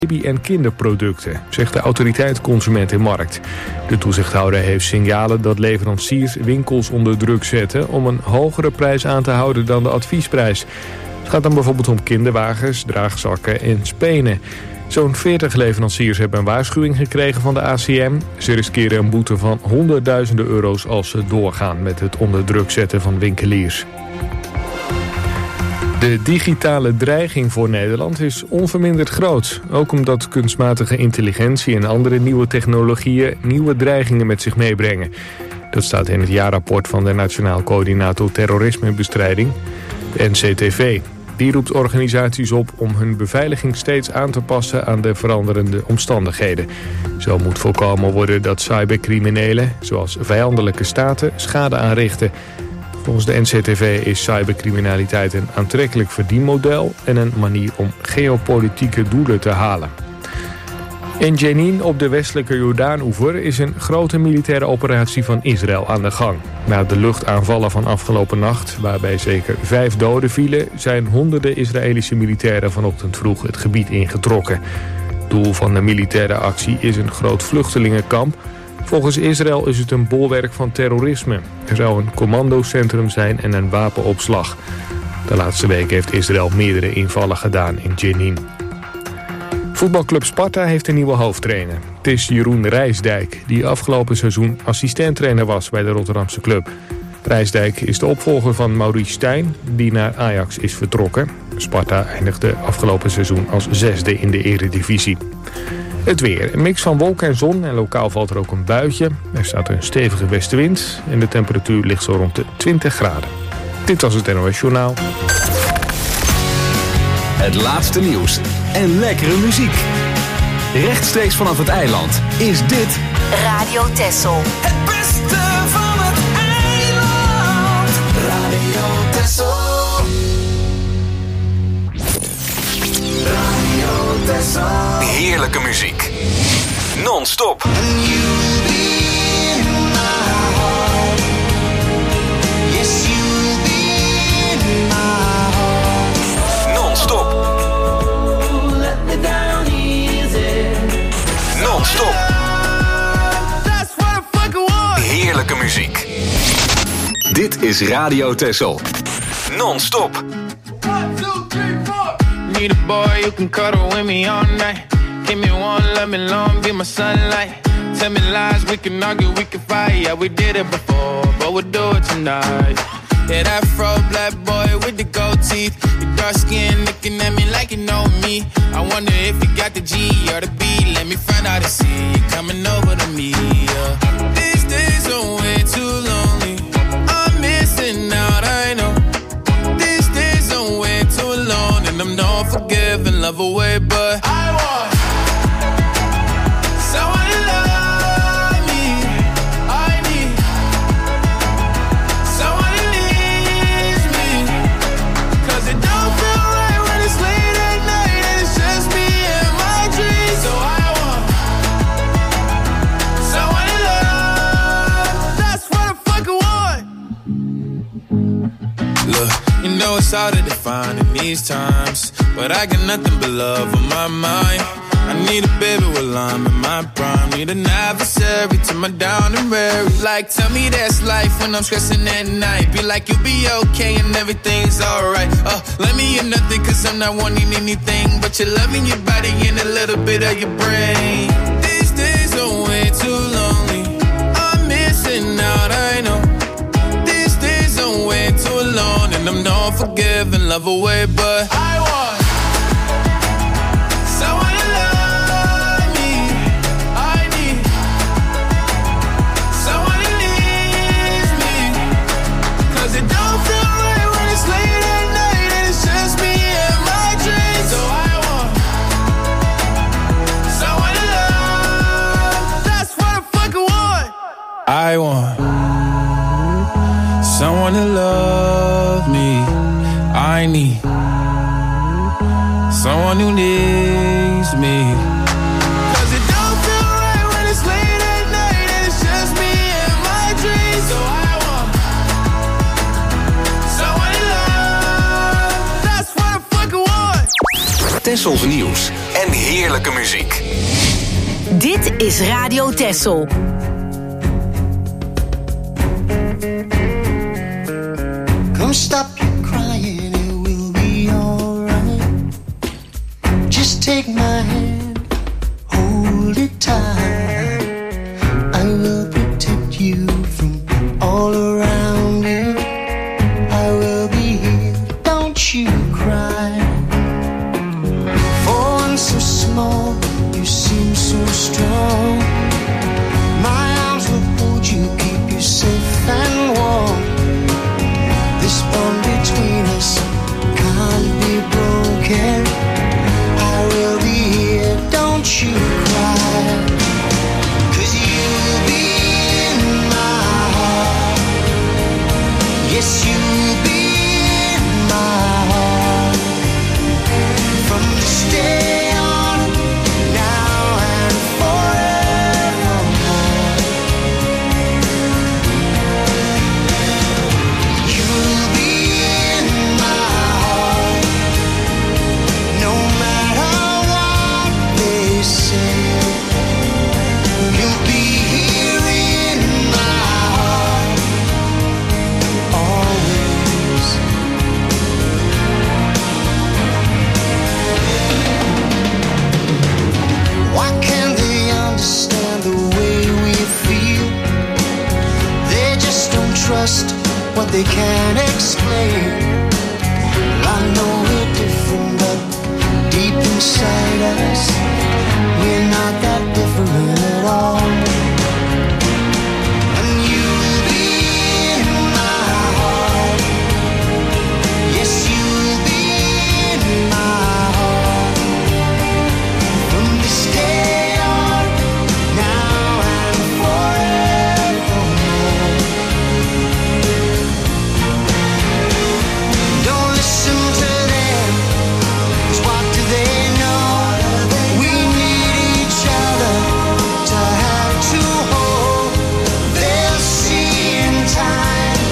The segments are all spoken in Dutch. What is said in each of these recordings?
baby- en kinderproducten, zegt de autoriteit Consument en Markt. De toezichthouder heeft signalen dat leveranciers winkels onder druk zetten om een hogere prijs aan te houden dan de adviesprijs. Het gaat dan bijvoorbeeld om kinderwagens, draagzakken en spenen. Zo'n 40 leveranciers hebben een waarschuwing gekregen van de ACM. Ze riskeren een boete van honderdduizenden euro's als ze doorgaan met het onder druk zetten van winkeliers. De digitale dreiging voor Nederland is onverminderd groot. Ook omdat kunstmatige intelligentie en andere nieuwe technologieën nieuwe dreigingen met zich meebrengen. Dat staat in het jaarrapport van de Nationaal Coördinator Terrorismebestrijding, de NCTV. Die roept organisaties op om hun beveiliging steeds aan te passen aan de veranderende omstandigheden. Zo moet voorkomen worden dat cybercriminelen, zoals vijandelijke staten, schade aanrichten. Volgens de NCTV is cybercriminaliteit een aantrekkelijk verdienmodel en een manier om geopolitieke doelen te halen. In Jenin op de westelijke Jordaan-oever is een grote militaire operatie van Israël aan de gang. Na de luchtaanvallen van afgelopen nacht, waarbij zeker 5 doden vielen, zijn honderden Israëlische militairen vanochtend vroeg het gebied ingetrokken. Doel van de militaire actie is een groot vluchtelingenkamp. Volgens Israël is het een bolwerk van terrorisme. Er zou een commandocentrum zijn en een wapenopslag. De laatste week heeft Israël meerdere invallen gedaan in Jenin. Voetbalclub Sparta heeft een nieuwe hoofdtrainer. Het is Jeroen Rijsdijk, die afgelopen seizoen assistenttrainer was bij de Rotterdamse club. Rijsdijk is de opvolger van Maurice Stijn, die naar Ajax is vertrokken. Sparta eindigde afgelopen seizoen als 6e in de eredivisie. Het weer. Een mix van wolken en zon en lokaal valt er ook een buitje. Er staat een stevige westenwind en de temperatuur ligt zo rond de 20 graden. Dit was het NOS Journaal. Het laatste nieuws en lekkere muziek. Rechtstreeks vanaf het eiland is dit Radio Texel. Het beste van het eiland. Radio Texel. Radio Texel. heerlijke muziek. Non-stop. Non-stop. Non-stop. Heerlijke muziek. Dit is Radio Texel. Non-stop. 1, 2, 3, 4. Need a boy you can cuddle with me all night. Give me one, let me long, be my sunlight. Tell me lies, we can argue, we can fight. Yeah, we did it before, but we'll do it tonight. Yeah, that fro black boy with the gold teeth. Your dark skin looking at me like you know me. I wonder if you got the G or the B. Let me find out and see you coming over to me. Yeah. These days are way too lonely. I'm missing out, I know. These days are way too long, and I'm not forgiving, love away, but I want someone to love me. I need someone who needs me. 'Cause it don't feel right when it's late at night and it's just me and my dreams. So I want someone to love. That's what I fucking want. Look, you know it's hard to define in these times, but I got nothing but love on my mind. I need a baby while I'm in my prime. Need an adversary to my down and weary. Like, tell me that's life when I'm stressing at night. Be like, you'll be okay and everything's alright. Let me in nothing 'cause I'm not wanting anything but your love and your body and a little bit of your brain. These days are way too lonely. I'm missing out, I know. These days are way too long, and I'm not forgiving, love away, but I want someone to love me. I need someone who needs me. 'Cause it don't feel right when it's late at night and it's just me and my dreams. So I want someone to love. That's what I fucking want. I want someone to love me. I need someone who needs me. 'Cause it don't feel right when it's late at night and it's just me and my dreams. So I want someone to love. That's what I fucking want. Tessels nieuws en en heerlijke muziek. Dit is Radio Texel. Come stop your crying, it will be alright. Just take my hand, hold it tight. I will protect you from all around you. I will be here, don't you cry. For one so small, you seem so strong. My arms will hold you, keep you safe and warm. This bond between us can't be broken. I will be here, don't you cry. 'Cause you'll be in my heart. Yes, you'll be in my heart. From this day on, now and forevermore. You'll be in my heart. No matter what they say. You'll be here in my heart. Always. Why can't they understand the way we feel? They just don't trust what they can't explain. I know we're different, but deep inside us, we're not that different at all. And you'll be in my heart. Yes, you'll be in my heart. From this day on, now and forevermore. Don't listen to them, 'cause what do they know? We need each other to have to hold. They'll see in time.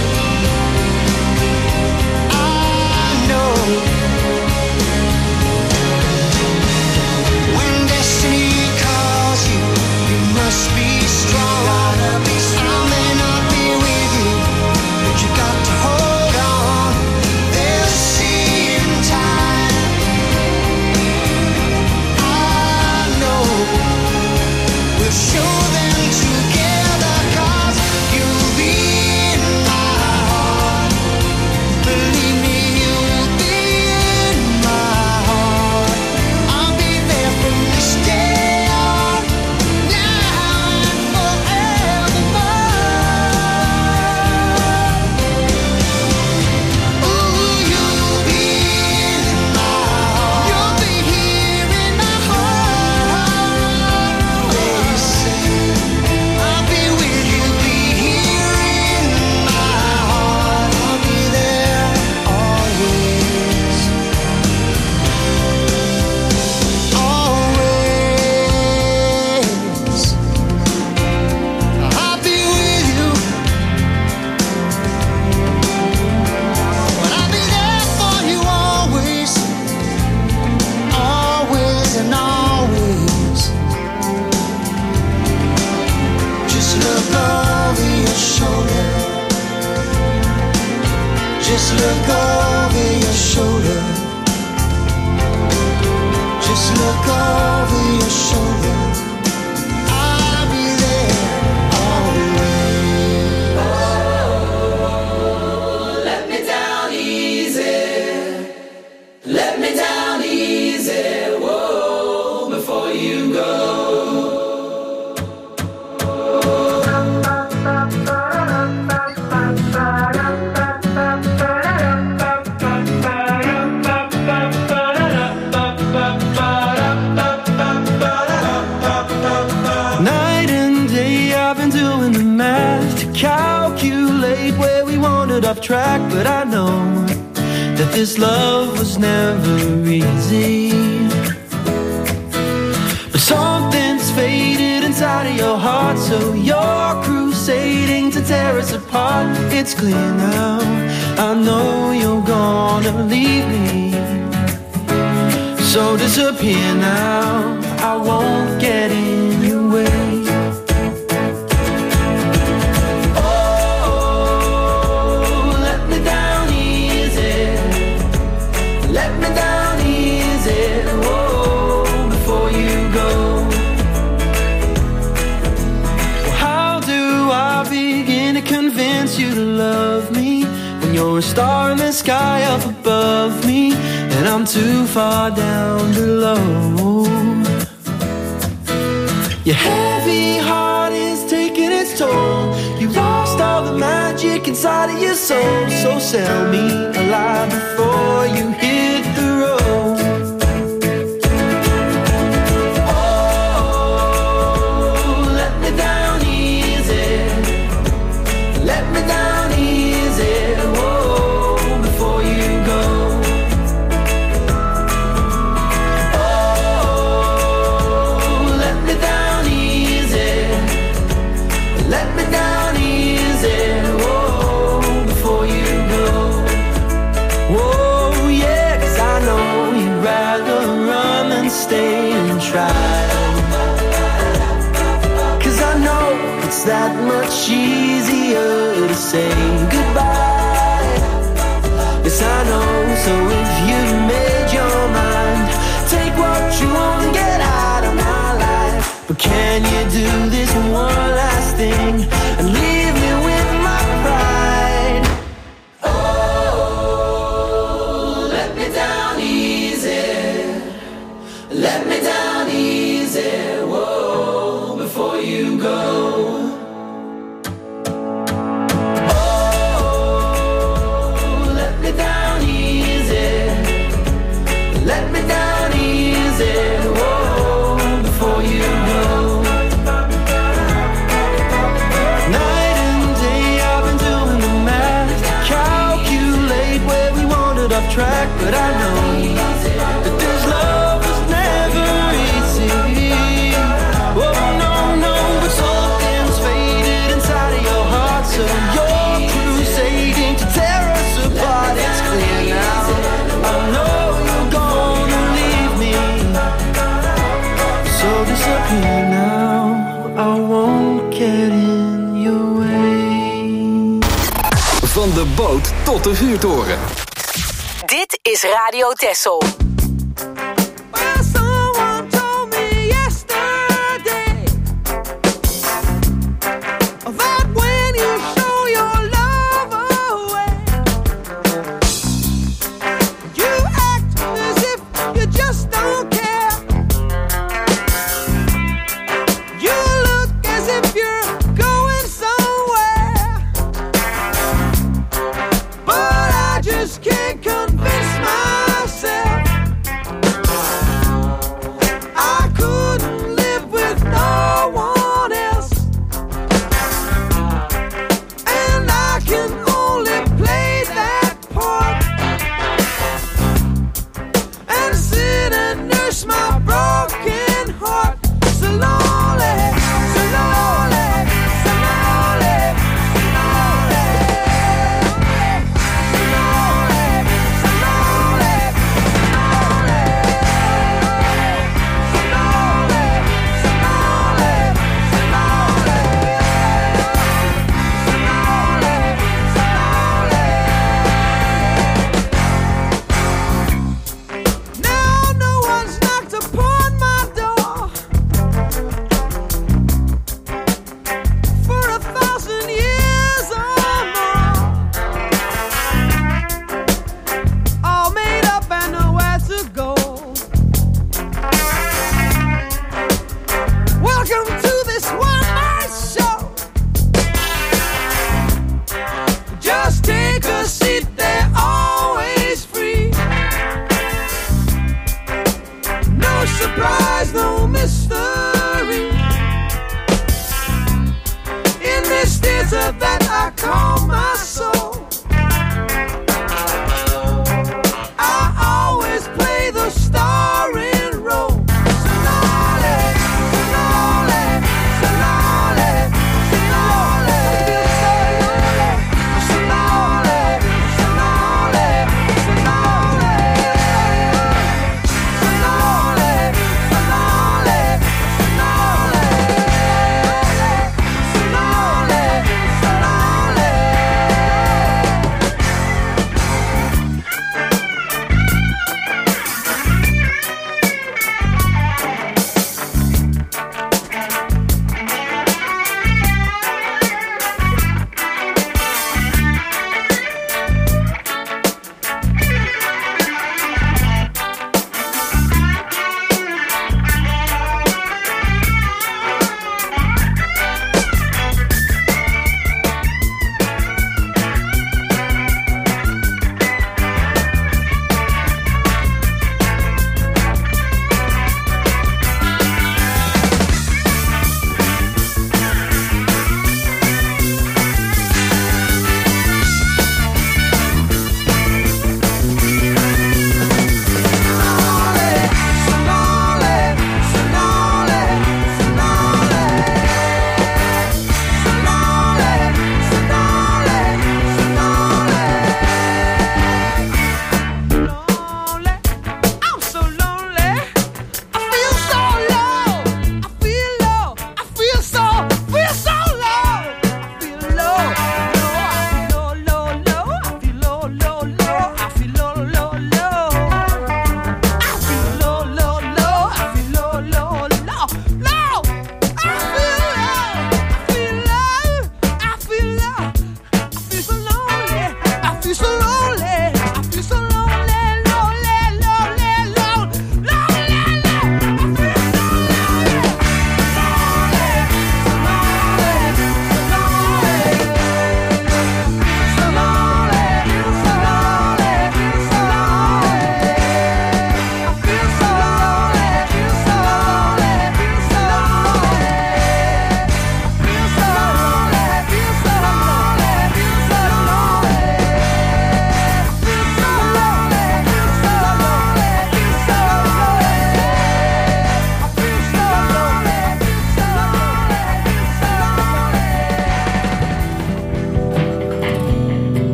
I know. When destiny calls you, you must be strong. I may not be with you, but you got to hold on. They'll see in time. I know. We'll show them together, 'cause you'll be in my heart. Believe me, you'll be in my heart. I'll be there from this day on, now and forevermore. Ooh, you'll be in my heart. You'll be here in my heart. They say I'll be with you, be here in my heart. I'll be there always. Always. I'll be with you. But I'll be there for you always. Always and always. Just look over your shoulder. Just look over your shoulder. Just look over your shoulder. I'll be there always. Let me down easy. Let me down easy. Whoa, before you go. Night and day I've been doing the math to calculate where we wandered off track. But I know that this love was never easy. But something's faded inside of your heart, so you're crusading to tear us apart. It's clear now, I know you're gonna leave me. So disappear now, I won't get in your way. Oh, let me down easy. Let me down easy. Whoa, before you go. Well, how do I begin to convince you to love me when you're a star in the sky up above me and I'm too far down below? Your heavy heart is taking its toll. You lost all the magic inside of your soul. So sell me alive before you hit the road. Oh, let me down easy. Let me down easy. Whoa, before you go. Let me down easy, whoa, before you go. Whoa, yeah, 'cause I know you'd rather run than stay and try. 'Cause I know it's that much easier to say goodbye. Yes, I know, so if you've made your mind, take what you want and get out of my life. But can you do this one last thing and leave me with my pride? Oh, let me down easy. Let me down easy. Whoa, before you go. Oh, let me down easy. Let me down easy. Whoa, before you go. Night and day I've been doing the math to calculate where we wandered off track, but I know that this love was never easy. Oh no, no, but something's faded inside of your heart, so you're crusading to tear us apart. It's clear now, I know you're gonna leave me. So disappear now, I won't get in your way. Van de boot tot de vuurtoren. Dit is Radio Texel. Well, someone told me yesterday that when you show your love away, you act as if you just don't care. You look as if you're going somewhere, but I just can't convince myself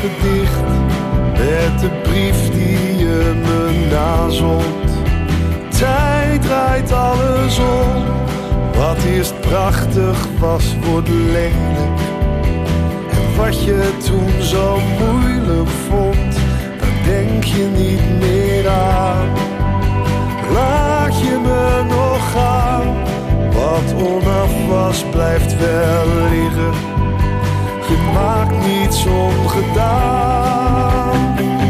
gedicht met de brief die je me nazond. Tijd draait alles om. Wat eerst prachtig was, wordt lelijk. En wat je toen zo moeilijk vond, daar denk je niet meer aan. Laat je me nog gaan. Wat onaf was, blijft wel liggen. Je maakt niets ongedaan.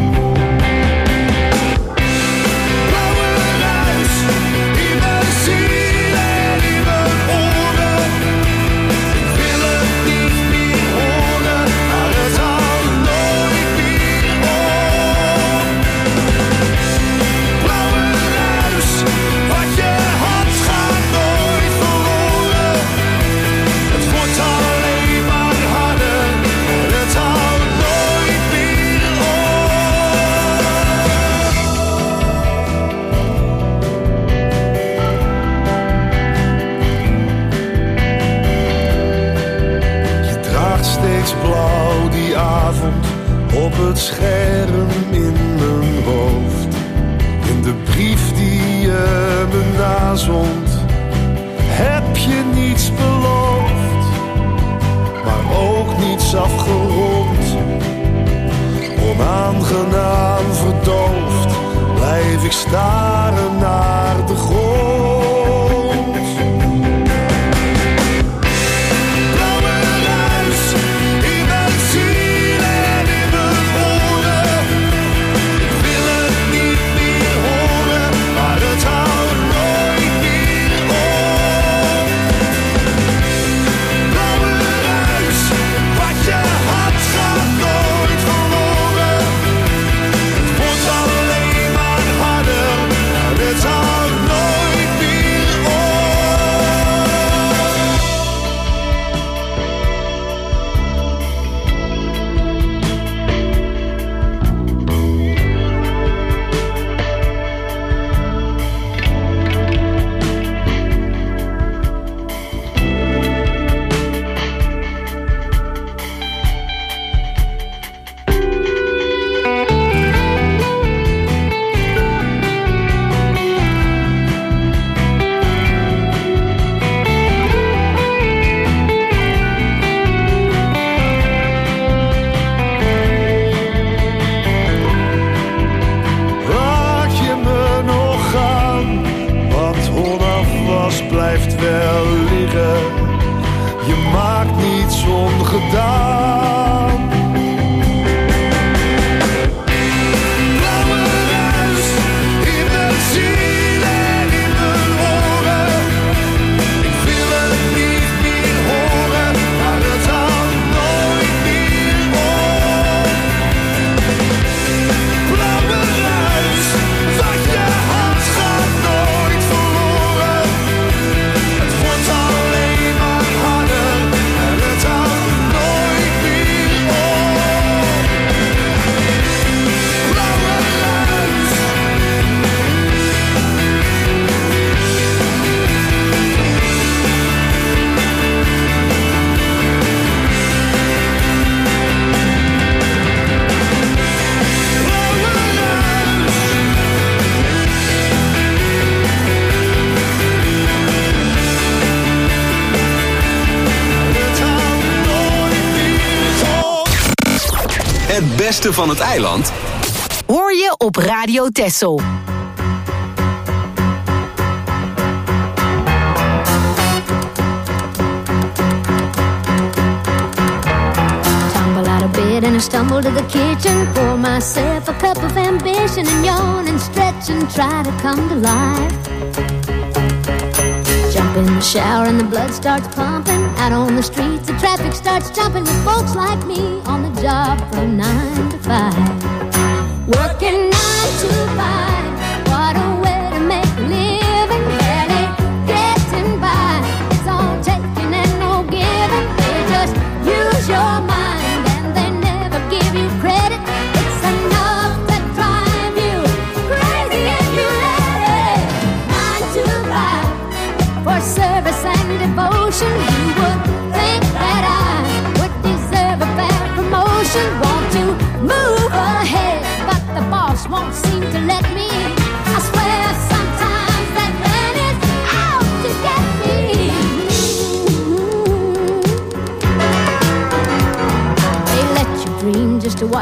Blauwe ruis in mijn ziel en in mijn oren. Ik wil het niet meer horen, maar het houdt nooit meer op. Blauwe ruis, wat je had gaat nooit verloren. Het wordt alleen maar harder, het houdt nooit meer op. Je draagt steeds blauw die avond op het scherm in mijn hoofd. In de brief die je me nazond, heb je niets beloofd, maar ook niets afgerond. Onaangenaam verdoofd, blijf ik staren naar de grond. Blauwe ruis in mijn ziel en in mijn oren. Ik wil het niet meer horen, maar het houdt nooit meer op. Blauwe ruis, wat je had gaat nooit verloren. Het wordt alleen maar harder, het houdt nooit meer op. Laat je me nog gaan, wat onaf was blijft wel liggen. Je maakt niets ongedaan. Blauwe ruis in mijn ziel en in mijn oren. Ik wil het niet meer horen, maar het houdt nooit meer op. Blauwe ruis, wat je had gaat nooit verloren. Het wordt alleen maar harder en het houdt nooit meer op. Blauwe ruis. Het beste van het eiland Hoor je op Radio Texel. Tumble out of bed and I stumble to the kitchen. Pour myself a cup of ambition and yawn and stretch and try to come to life. Jump in the shower and the blood starts pumping. Out on the streets the traffic starts jumping with folks like me on the job from 9 to 5. Working 9 to 5, what a way to make a living. Barely getting by, it's all taking and no giving. They just use your mind and they never give you credit. It's enough to drive you crazy if you let it. 9 to 5, for service and devotion. You would think that I would deserve a fair promotion. Want to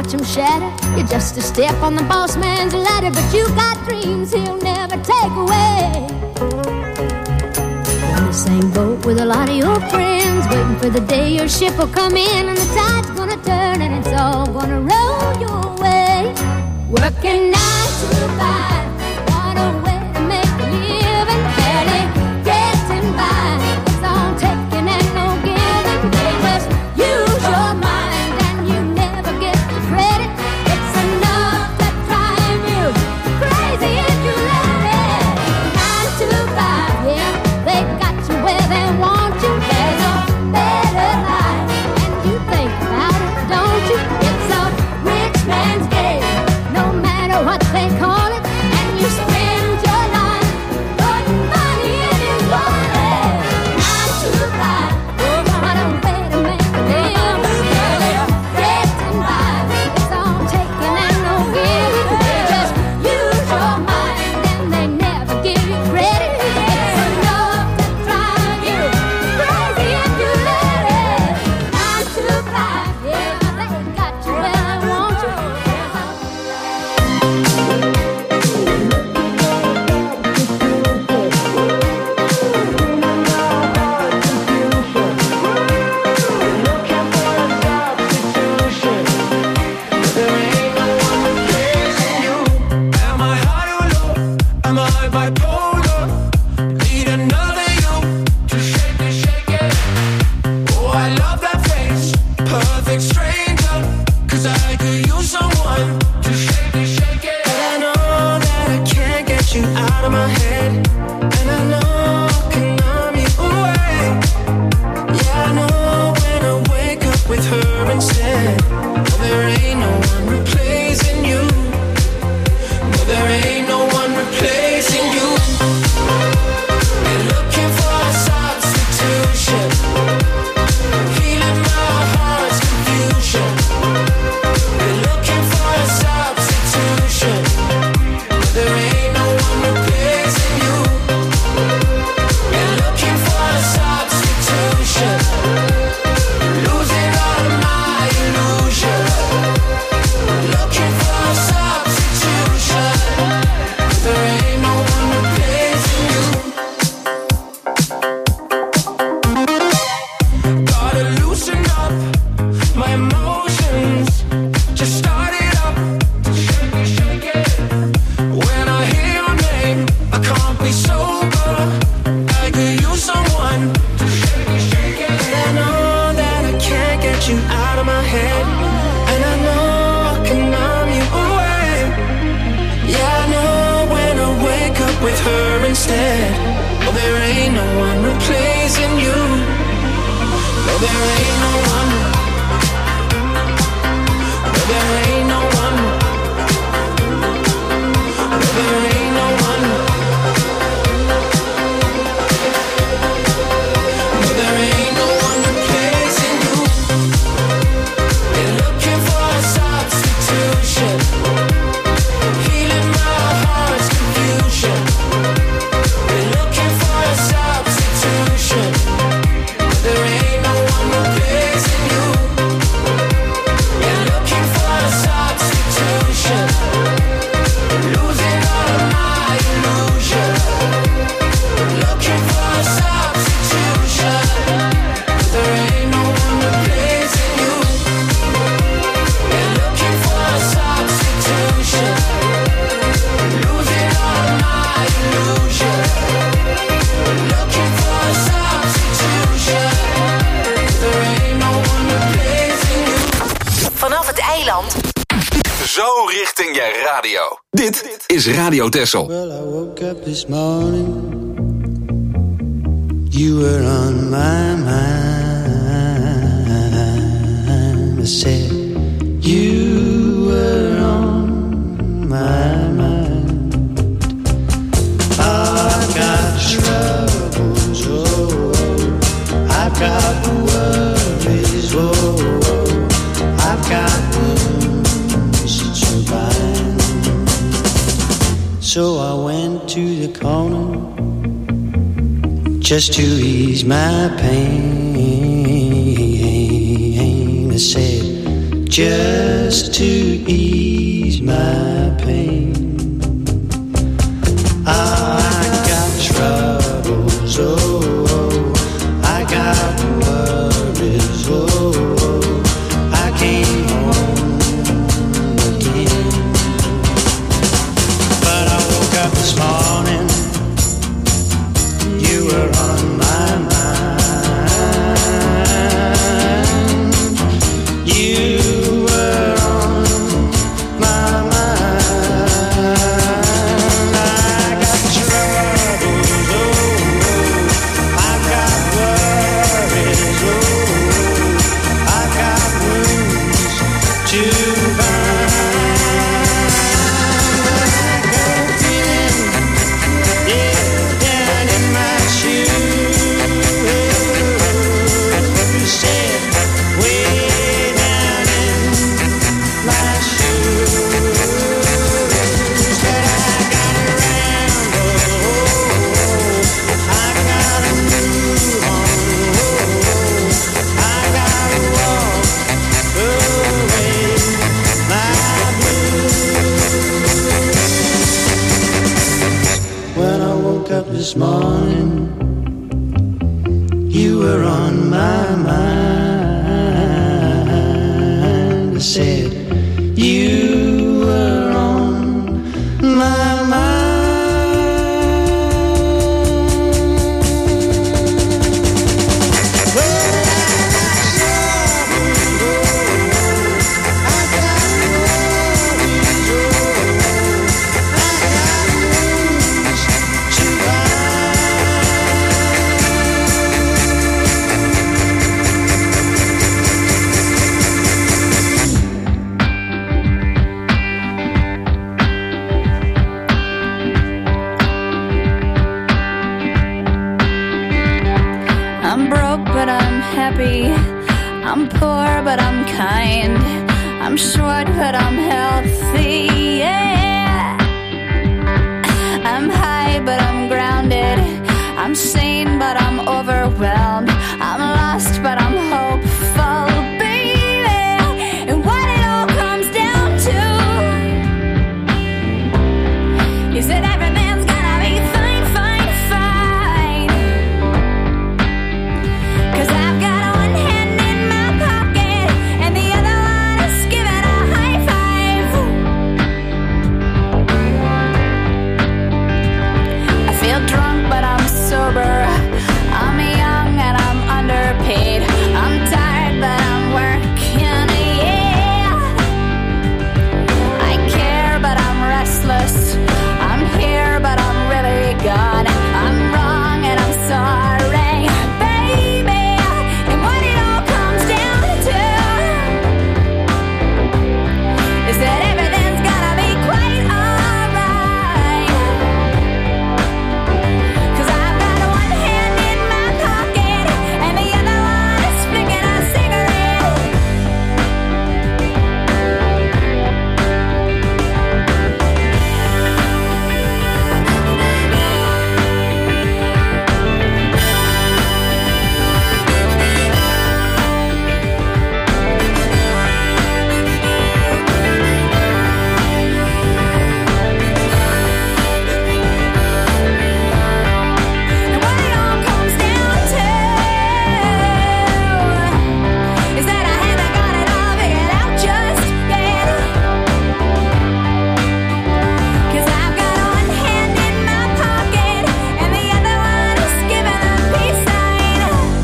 watch them shatter. You're just a step on the boss man's ladder, but you got dreams he'll never take away. On the same boat with a lot of your friends, waiting for the day your ship will come in and the tide's gonna turn and it's all gonna roll your way. Working 9 to 5, what a way to make a living, barely getting by. It's all taking and no giving. They just use your mind and you never get the credit. It's enough to drive you crazy if you let it. 9 to 5, yeah, they got you where they want you. There's a better life, and you think about it, don't you? It's a rich man's game, no matter what they call it. And you spend your life putting money in his wallet. 9 to 5, what a way to make a living. Getting by, it's all taking and no giving. They just use your mind and they never give you credit. It's enough to drive you crazy if you let it. 9 to 5, yeah, they got you where they want you. Am I high or low? Am I bipolar? Need another you to shake it. Oh, I love that face, perfect stranger. 'Cause I could use someone to shake it. But I know that I can't get you out of my head, and I know I can numb you away. Yeah, I know when I wake up with her instead. Oh, there ain't no one replacing you. No, there ain't no one replacing you. Been looking for a substitution, healing my heart's confusion. Been looking for a substitution. No, there ain't no one replacing you. Been looking for a substitution, losing all of my illusion. Looking for a substitution. There ain't no one replacing you. Gotta loosen up my emotions. Just start it up, shake it. When I hear your name, I can't be sober. I could use someone to shake it. And I know that I can't get you out of my head, and I know I can numb you away. Yeah, I know when I wake up with her instead. Oh, there ain't no one replacing you. No, there ain't no one. No, there ain't no one. No, there ain't no one. No, there ain't no one replacing you. Been looking for a substitution, healing my heart's confusion. Been looking for a substitution. There ain't no one replacing you. Been looking for a substitution, losing all of my illusion. Looking for a substitution. There ain't no one replacing you. Been looking for a substitution, losing all of my illusion. Looking for a substitution. There ain't no one replacing you. Vanaf het eiland. Zo richting je radio. Dit is Radio Texel. Well, I woke up this morning, you were on my mind. I said, you were on my mind. I've got troubles, oh, I've got worries, oh, I've got wounds to bind. So I went to the corner just to ease my pain. I said, just to ease my pain. I got troubles, oh, I got worries, oh, I came home again. But I woke up this morning, you were on my mind. You were on my mind. I got troubles, oh, I got worries, oh, I got wounds to bind. I go feeling, yeah, down in my shoes. You said, way down in my shoes. But I gotta ramble, I gotta move on, I gotta walk away my blues. When I woke up this morning, you were on my mind. I said, you were on my mind. Well, I got troubles, oh, I got worries, oh, I got wounds to I'm broke, but I'm happy. I'm poor, but I'm kind. I'm short, but I'm healthy. Yeah. I'm high, but I'm grounded. I'm sane, but I'm overwhelmed. I'm lost, but I'm hopeful, baby. And what it all comes down to is that everything's gonna be fine, fine, fine. 'Cause I've got one hand in my pocket and the other one is giving a high five. I feel drunk, but I'm sober. I'm young and I'm underpaid. I'm tired, but I'm working, yeah. I care, but I'm restless. I'm here, but I'm really gone. I'm wrong and I'm sorry, baby. And what it all comes down to is that everything's gonna be quite alright. 'Cause I've got one hand in my pocket and the other one is flicking a cigarette. And what it all comes down to is that I haven't got it all figured out just yet. 'Cause I've got one hand in my pocket and the other one is giving a peace sign.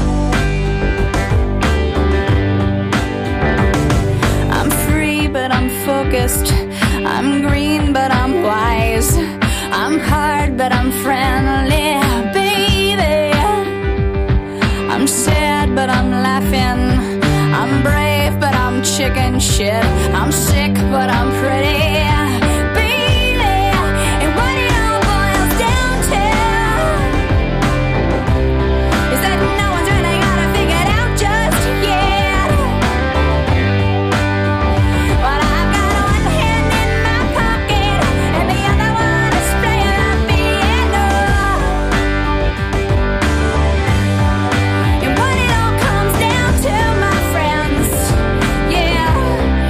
I'm free, but I'm focused. I'm green, but I'm wise. I'm hard, but I'm friendly, baby. I'm sad, but I'm laughing. I'm brave, but I'm chicken shit. I'm sick, but I'm pretty, baby. And what it all boils down to is that no one's really got it figured out just yet. But I've got one hand in my pocket and the other one is playing the piano. And what it all comes down to, my friends, yeah,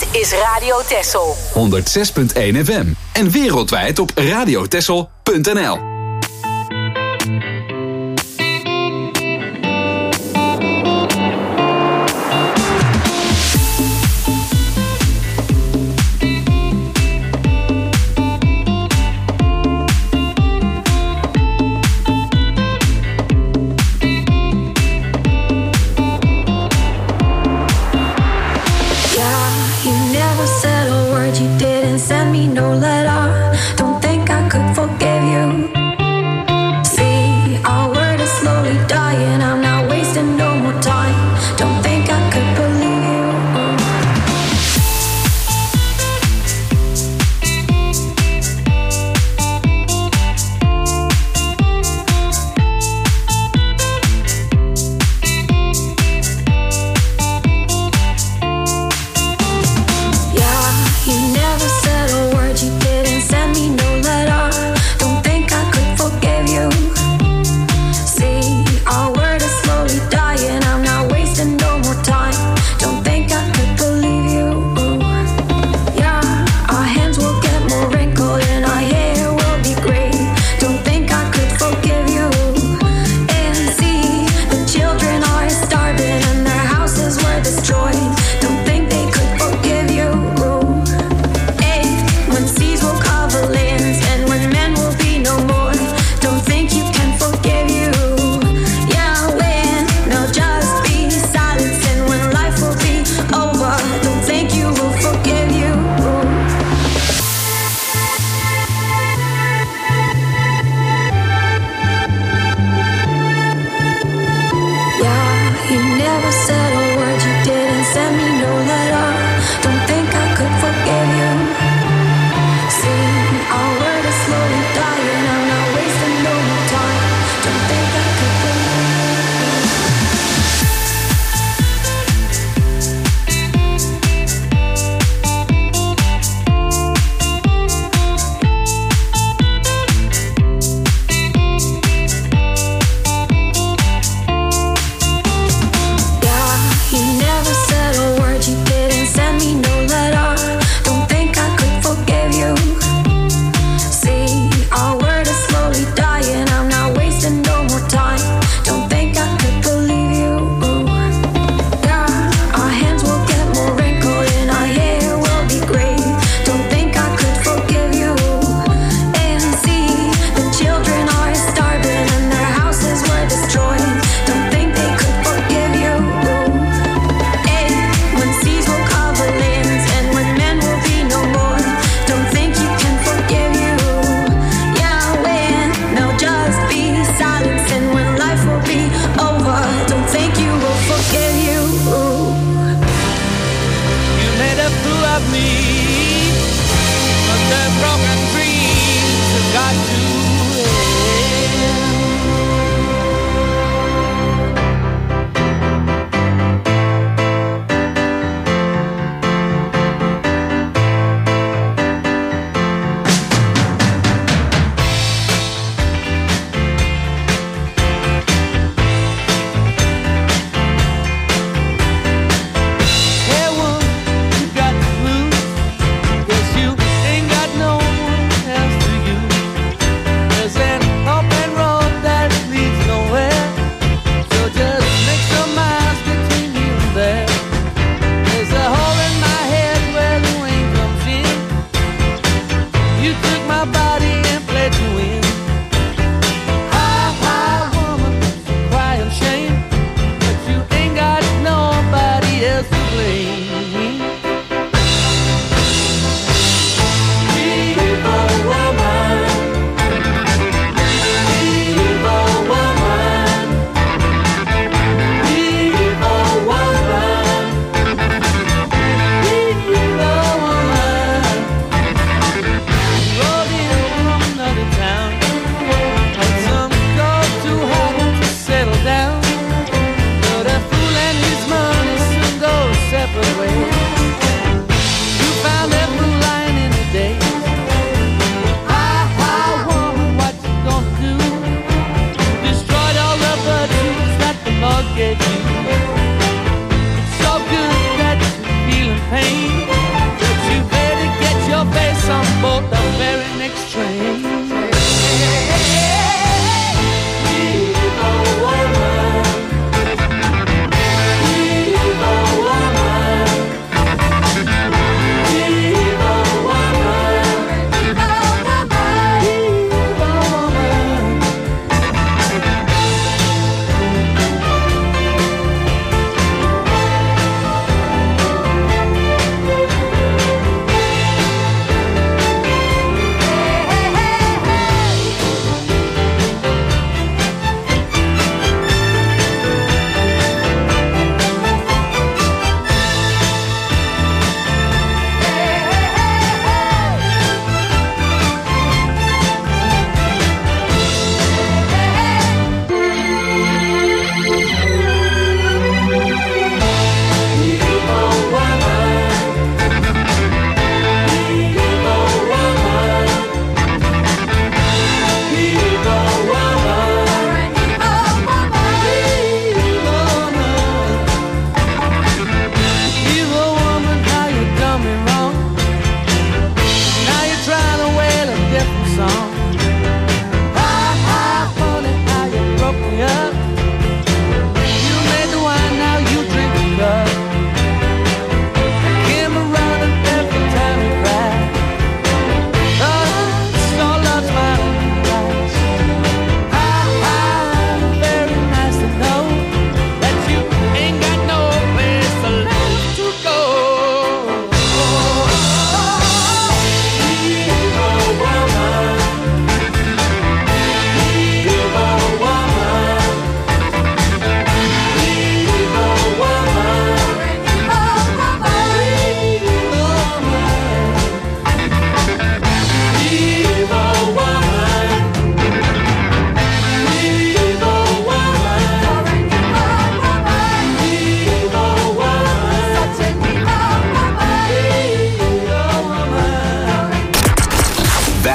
is Radio Texel. 106.1 FM en wereldwijd op radiotexel.nl. You didn't send me no letter. Don't think I could forgive you.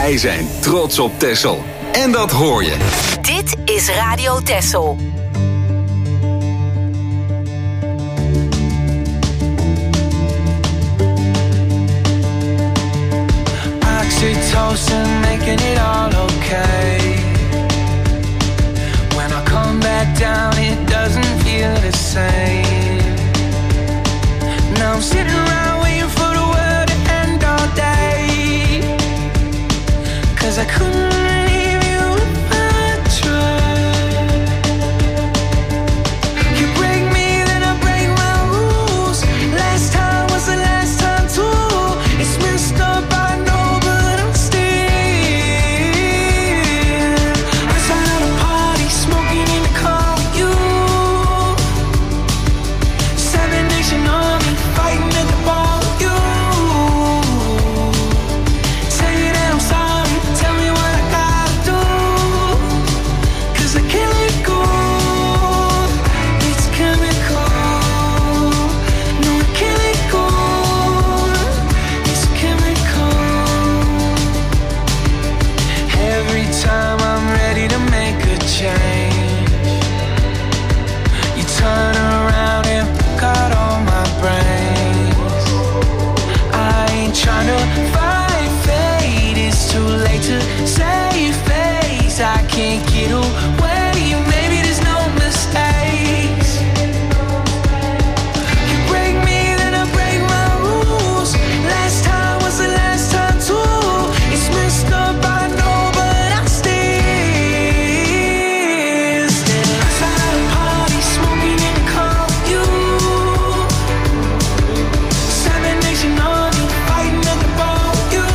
Wij zijn trots op Texel. En dat hoor je. Dit is Radio Texel. Oxytocin making it all okay. When I come back down it doesn't feel the same. Now I'm sitting around waiting for the world to end all day. 'Cause I couldn't leave you if I tried. You break me then I break my rules. Last time was the last time too. It's messed up I know but I'm still outside of a party smoking in the car with you. Seven Nation Army fighting at the bar with you. Say that I'm sorry, tell me what I gotta do. 'Cause I can't let go. It's chemical. No, I can't let go. It's chemical. Every time I'm ready to make a change, you turn around and pick out all my brains. I ain't trying to fight fate, it's too late to save face. I can't get away, maybe there's no mistakes. You break me then I break my rules. Last time was the last time too. It's messed up I know but I'm still outside of a party smoking in the car with you. Seven Nation Army fighting at the bar with you.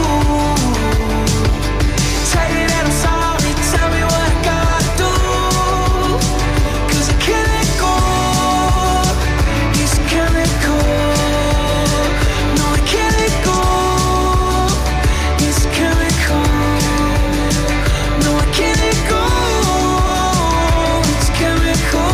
Say that I'm sorry, tell me what I gotta do. 'Cause I can't let go. It's chemical. No, I can't let go. It's chemical. No, I can't let go. It's chemical.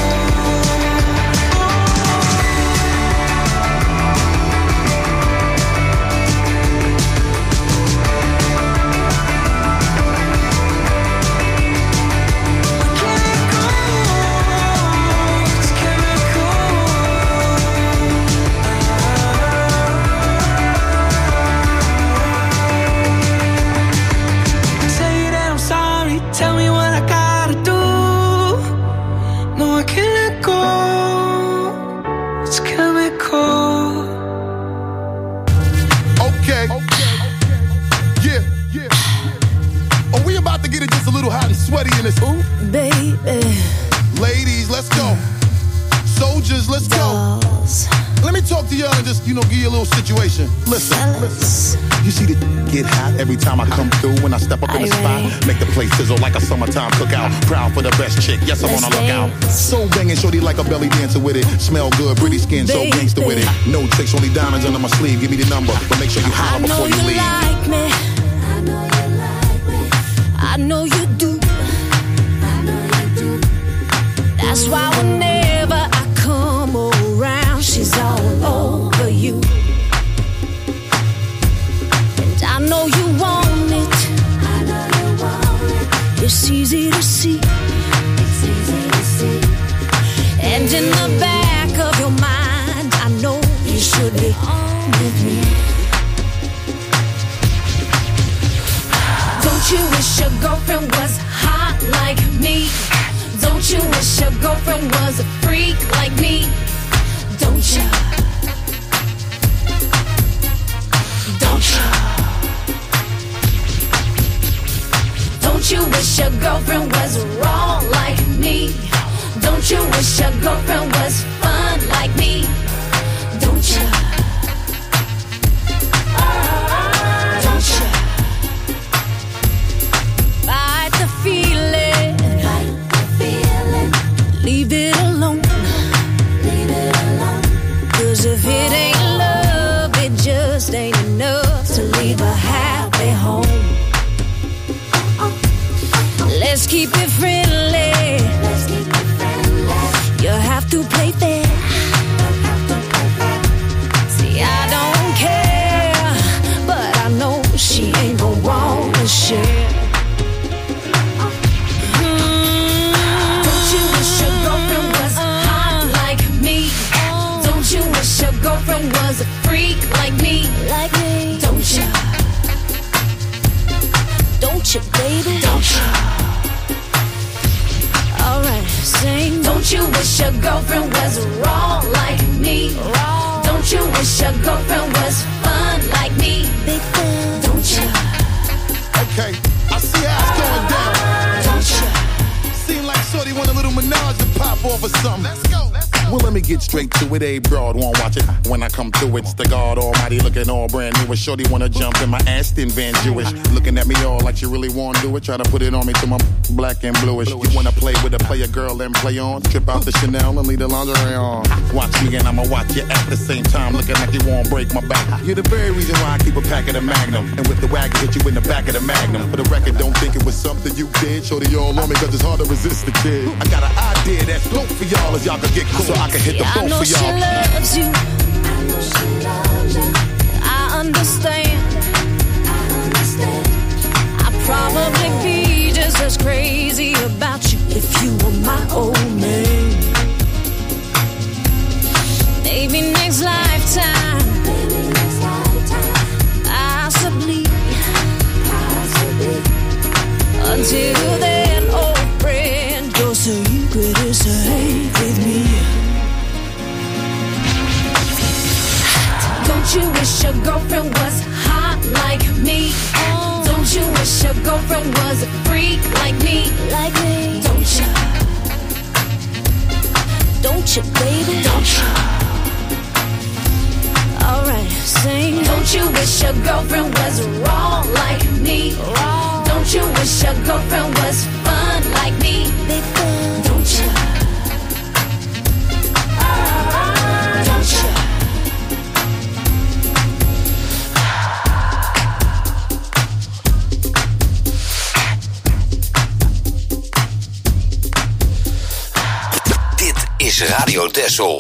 Say that I'm sorry, tell me what I gotta do. No, I can't let go. It's chemical. Okay. Yeah. Are we about to get it just a little hot and sweaty in this? Ooh. Baby, Ladies, let's go. Soldiers, let's go. dolls, Let me talk to y'all and just, give you a little situation. Listen. fellas, You see the get hot every time I come through. When I step up in the spot, make the place sizzle like a summertime cookout. Proud for the best chick, yes, I'm on a lookout. So banging, shorty like a belly dancer with it. Smell good, pretty skin, so gangster with it. No tricks, only diamonds under my sleeve. Give me the number, but make sure you I holler know before you you leave. like me. I know you like me. I know you do. I know you do. That's why whenever I come around, she's all over you. And I know you want it. I know you want it. It's easy to see. It's easy to see. And in the back of your mind, I know you should be on with me. Don't you wish your girlfriend was hot like me? Don't you wish your girlfriend was a freak like me? Don't you? Don't you? Don't you wish your girlfriend was raw like me? Don't you wish your girlfriend was fun like me? Don't you? Don't you? Fight the feeling. Fight the feeling. Leave it alone. Leave it alone. 'Cause if it ain't love, it just ain't enough to leave a happy home. Let's keep it friendly. Let's keep it friendly. You have to play fair. See, I don't care, but I know she ain't gon' want freak like me. Don't you? Don't you, baby? Don't you? Alright, sing. Don't you wish your girlfriend was raw like me? Raw. Don't you wish your girlfriend was fun like me? Big fan. Don't you? Okay, I see how it's going down. Don't you? Seem like Shorty want a little menage to pop off or something. Let's go. Well, let me get straight to it. A broad won't watch it. When I come through, it's the God Almighty looking all brand new. Shorty wanna jump in my Aston Van Jewish. Looking at me all like she really wanna do it. Try to put it on me till my black and bluish. You wanna play with a player girl and play on? Trip out the Chanel and leave the lingerie on. Watch me and I'ma watch you at the same time. Looking like you won't break my back. You're the very reason why I keep a pack of the Magnum. And with the wagon, hit you in the back of the Magnum. For the record, don't think it was something you did. Shorty all on me cause it's hard to resist the kid. I got an idea that's dope for y'all as y'all can get cool. So I can hit the phone for y'all. I know she loves you. I understand. I'd probably be just as crazy about you if you were my old man. Maybe next lifetime. Possibly. Until then, old friend, your secret is safe with me. Don't you wish your girlfriend was hot like me? Don't you wish your girlfriend was a freak like me? Don't you? Don't you, baby? Don't you? Alright, sing. Don't you wish your girlfriend was raw like me? Don't you wish your girlfriend was fun like me? Don't you? Don't you? Is Radio Texel.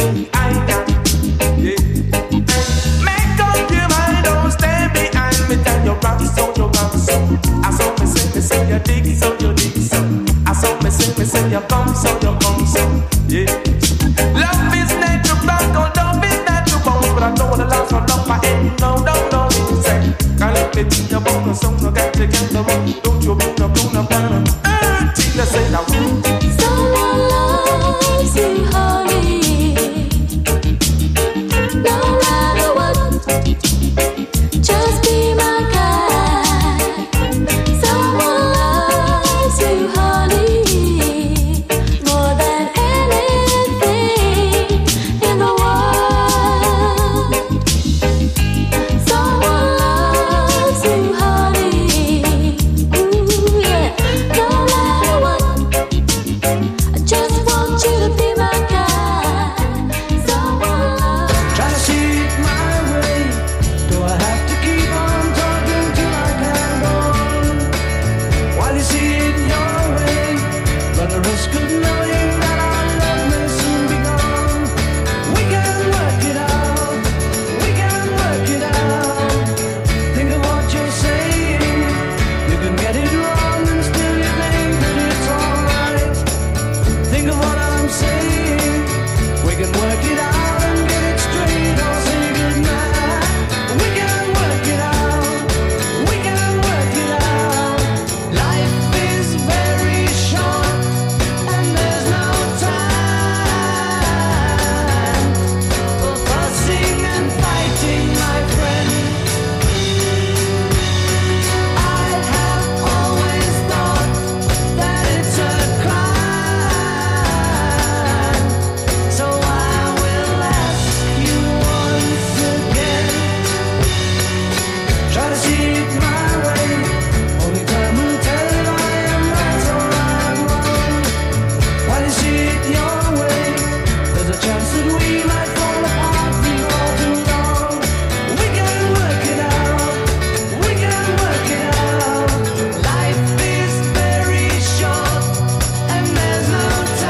Make up your mind, don't stay behind me. you dig so, you dig so. I saw me say you come so, yeah. Love is natural, love is natural, but I know what the last from love my head. No, say, can't let me think about the song, I got to get the one. Don't you be no banana. Tina say now. Someone loves you, honey. No matter what, just be my guy. Someone loves you, honey, more than anything in the world. Someone loves you, honey. Ooh, yeah. No matter what, I just want you to be my guy. Someone loves. Try to see it my way. Do I have to keep on talking till I can go on? While you see it your way, run the risk of knowing that our love may soon be gone. We can work it out. We can work it out. Think of what you're saying. You can get it wrong and still you think that it's alright. Think of what I'm saying. We can work it out and get it straight or say goodnight. We can work it out. We can work it out. Life is very short and there's no time for fussing and fighting, my friend. I have always thought that it's a crime. So I will ask you once again. Try to see it my way. Only time will tell if I am right or I'm wrong. While you see it your way, there's a chance that we might fall apart before too long. We can work it out. We can work it out. Life is very short and there's no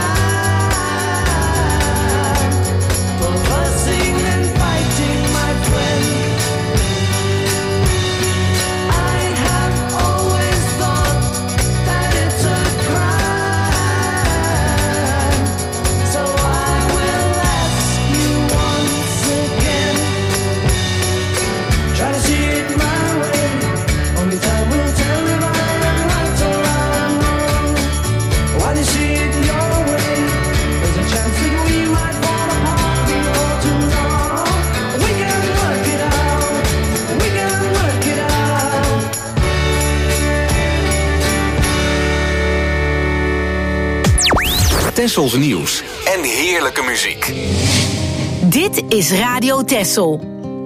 time for fussing and fighting, my friend. I have always thought that it's a crime. So I will ask you once again. Try to see it my way. Only time will tell if I am right or I'm wrong. While you see it your way, there's a chance that we might fall apart before too long. We can work it out. We can work it out. Tessels nieuws en heerlijke muziek. Dit is Radio Tessel.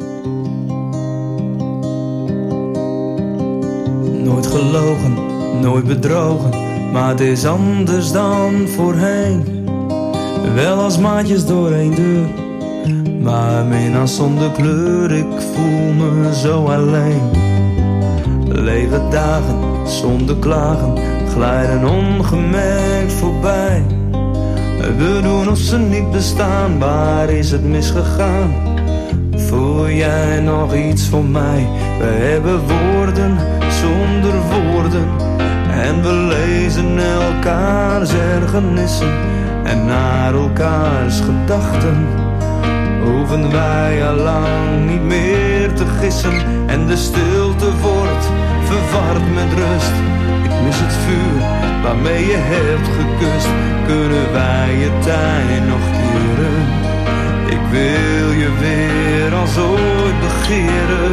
Nooit gelogen, nooit bedrogen, maar het is anders dan voorheen. Wel als maatjes door één deur, maar minnaar zonder kleur. Ik voel me zo alleen. Lege dagen zonder klagen glijden ongemerkt voorbij. We doen of ze niet bestaan, waar is het misgegaan? Voel jij nog iets voor mij? We hebben woorden zonder woorden en we lezen elkaars ergernissen en naar elkaars gedachten. Hoeven wij al lang niet meer te gissen en de stilte wordt verward met rust. Ik mis het vuur waarmee je hebt gekust. Kunnen wij je tijd nog keren? Ik wil je weer als ooit begeren.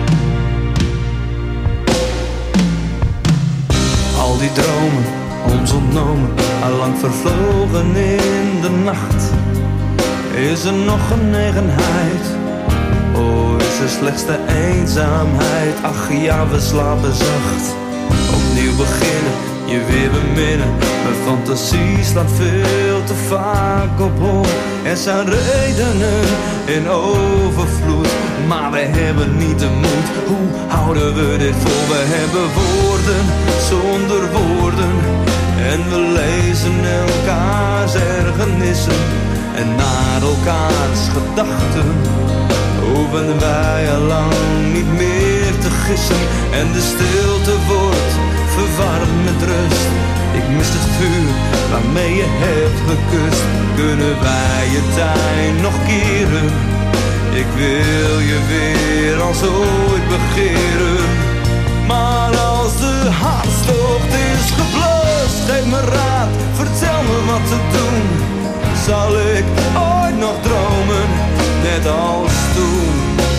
Al die dromen, ons ontnomen, allang vervlogen in de nacht. Is er nog genegenheid? Oh, is er slechts de eenzaamheid? Ach ja, we slapen zacht. Opnieuw beginnen, je weer beminnen. Mijn fantasie slaat veel te vaak op hol. Er zijn redenen in overvloed, maar we hebben niet de moed. Hoe houden we dit vol? We hebben woorden zonder woorden en we lezen elkaars ergernissen en naar elkaars gedachten. Hoeven wij al lang niet meer te gissen en de stilte wordt verwarm met rust. Ik mis het vuur waarmee je hebt gekust. Kunnen wij je tuin nog keren? Ik wil je weer als ooit begeren. Maar als de hartstocht is geblust, geef me raad, vertel me wat te doen. Zal ik ooit nog dromen, net als toen?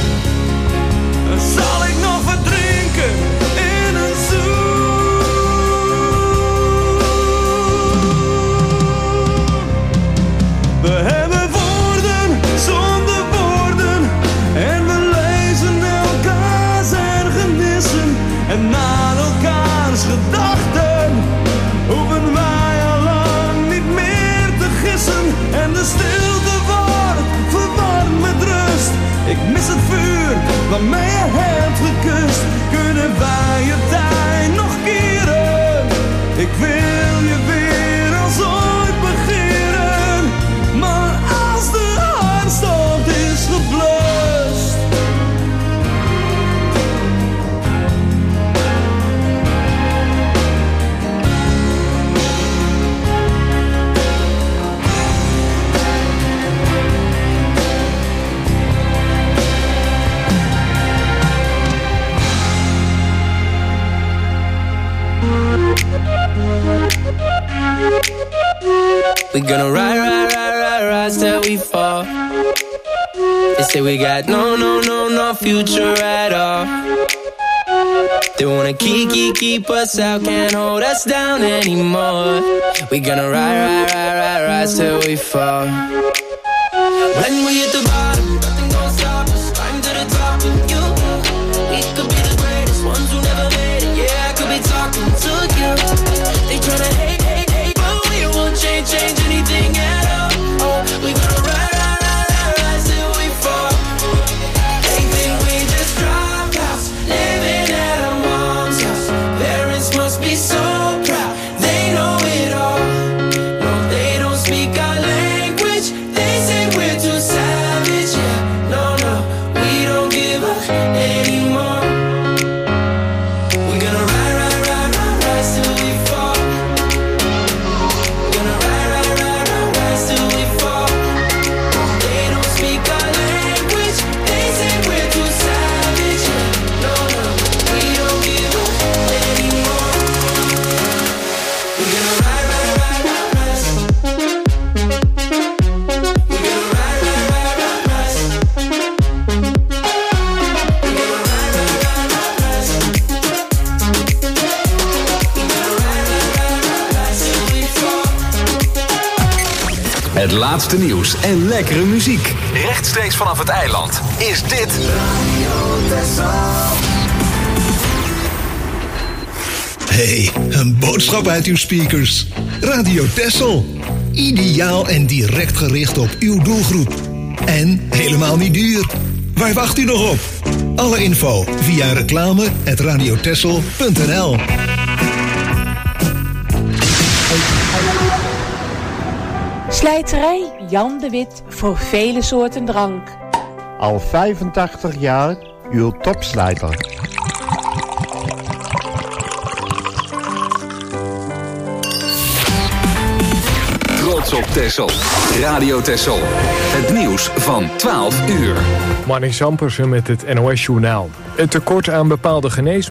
Zal ik nog verdrinken in een zoen? We hebben woorden zonder woorden en we lezen elkaars ergernissen. En naar elkaars gedachten hoeven wij al lang niet meer te gissen. En de stilte wordt verwarmd met rust. Ik mis het vuur waarmee je hebt gekust. Kunnen wij je tijd nog keren? Ik wil je weer als ooit begeren. Maar als de hartstocht is geblust. We gonna rise till we fall. They say we got no future at all. They wanna keep us out, can't hold us down anymore. We gonna rise till we fall. When we hit the bottom, nothing gonna stop us. Climb to the top of you. We could be the greatest ones who never made it. Yeah, I could be talking to you. They tryna hate, but we won't change anything at all. Oh, we gonna rise till we fall. They think we just drop out, living at our mom's house. Parents must be so proud, they know it all. No, they don't speak our language. They say we're too savage. Yeah, no, we don't give up anymore. We're gonna rise till we fall. Gonna rise till we fall. They don't speak our language. They say we're too savage. Yeah, no, we don't give up anymore. We're gonna rise. We're gonna rise. Het laatste nieuws en lekkere muziek. Rechtstreeks vanaf het eiland is dit... Hey, een boodschap uit uw speakers. Radio Texel. Ideaal en direct gericht op uw doelgroep. En helemaal niet duur. Waar wacht u nog op? Alle info via reclame@radiotexel.nl. Slijterij Jan de Wit voor vele soorten drank. Al 85 jaar uw topslijter. Trots op Texel. Radio Texel. Het nieuws van 12 uur. Marnix Ampersen met het NOS-journaal. Het tekort aan bepaalde geneesmiddelen